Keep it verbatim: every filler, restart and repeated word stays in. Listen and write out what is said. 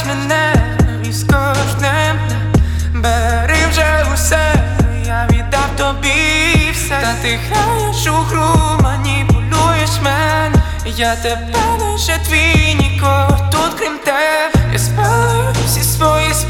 мене і з кожним днем бери вже усе, я віддав тобі все. Та ти граєш у гру, маніпулюєш мене, я тебе лише твій, нікого тут крім тебе. Я спалю всі свої